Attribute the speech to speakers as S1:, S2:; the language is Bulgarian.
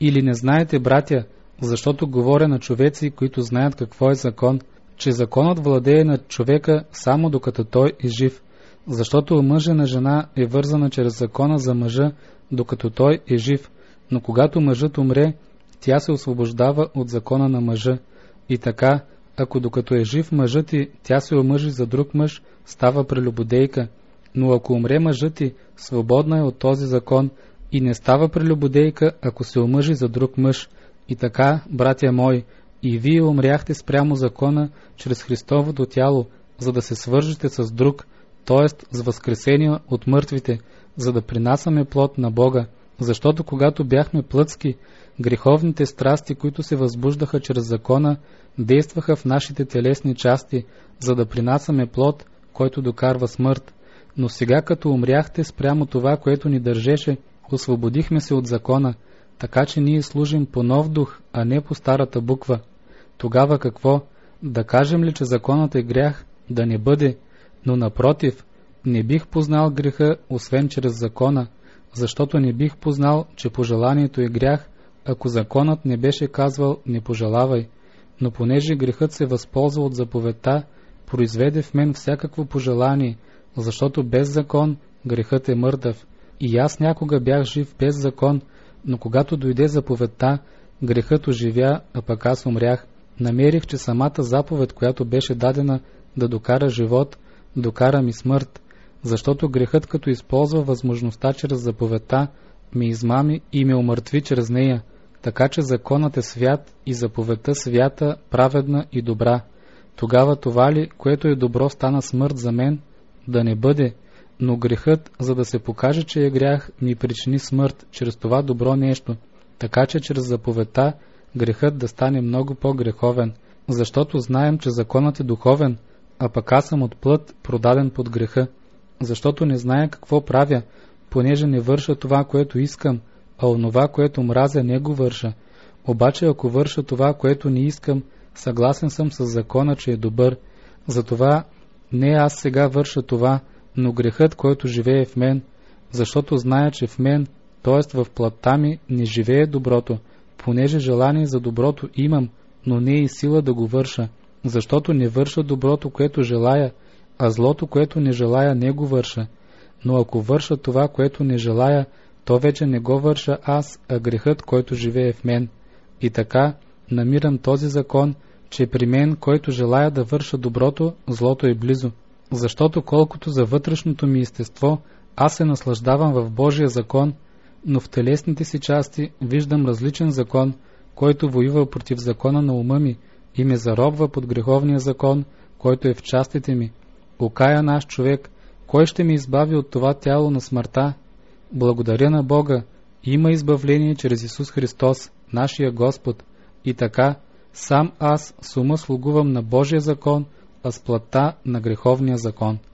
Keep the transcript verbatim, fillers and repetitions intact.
S1: Или не знаете, братя, защото говоря на човеци, които знаят какво е закон, че законът владее над човека само докато той е жив, защото мъжа на жена е вързана чрез закона за мъжа, докато той е жив, но когато мъжът умре, тя се освобождава от закона на мъжа. И така, ако докато е жив мъжът ти, тя се омъжи за друг мъж, става прелюбодейка, но ако умре мъжът ти, свободна е от този закон и не става прелюбодейка, ако се омъжи за друг мъж. И така, братя мои, и вие умряхте спрямо закона чрез Христовото тяло, за да се свържете с друг, т.е. с възкресение от мъртвите, за да принасяме плод на Бога. Защото когато бяхме плътски, греховните страсти, които се възбуждаха чрез закона, действаха в нашите телесни части, за да принасяме плод, който докарва смърт. Но сега, като умряхте спрямо това, което ни държеше, освободихме се от закона, така че ние служим по нов дух, а не по старата буква. Тогава какво? Да кажем ли, че законът е грях? Да не бъде. Но напротив, не бих познал греха, освен чрез закона, защото не бих познал, че пожеланието е грях, ако законът не беше казвал «не пожелавай». Но понеже грехът се възползва от заповедта, произведе в мен всякакво пожелание, защото без закон грехът е мъртъв. И аз някога бях жив без закон, но когато дойде заповедта, грехът оживя, а пък аз умрях. Намерих, че самата заповед, която беше дадена да докара живот, докара ми смърт, защото грехът, като използва възможността чрез заповедта, ме измами и ме умъртви чрез нея, така че законът е свят и заповедта свята, праведна и добра. Тогава това ли, което е добро, стана смърт за мен? Да не бъде, но грехът, за да се покаже, че е грях, ми причини смърт чрез това добро нещо, така че чрез заповедта грехът да стане много по-греховен, защото знаем, че законът е духовен, а пък аз съм от плът, продаден под греха, защото не зная какво правя, понеже не върша това, което искам, а онова, което мразя, не го върша. Обаче ако върша това, което не искам, съгласен съм с закона, че е добър. Затова не аз сега върша това, но грехът, който живее в мен, защото зная, че в мен, т.е. в плътта ми, не живее доброто, понеже желание за доброто имам, но не е и сила да го върша, защото не върша доброто, което желая, а злото, което не желая, не го върша. Но ако върша това, което не желая, то вече не го върша аз, а грехът, който живее в мен. И така намирам този закон, че при мен, който желая да върша доброто, злото е близо. Защото колкото за вътрешното ми естество, аз се наслаждавам в Божия закон, но в телесните си части виждам различен закон, който воюва против закона на ума ми и ме заробва под греховния закон, който е в частите ми. Окая наш човек, кой ще ме избави от това тяло на смъртта? Благодаря на Бога, има избавление чрез Исус Христос, нашия Господ. И така, сам аз с ума слугувам на Божия закон, а с плътта на греховния закон.